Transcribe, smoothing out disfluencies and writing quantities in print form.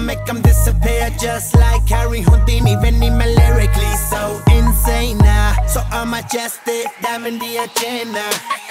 make them disappear just like Harry Houdini. Venime lyrically so insane now. So I'm majestic, diamond the agenda.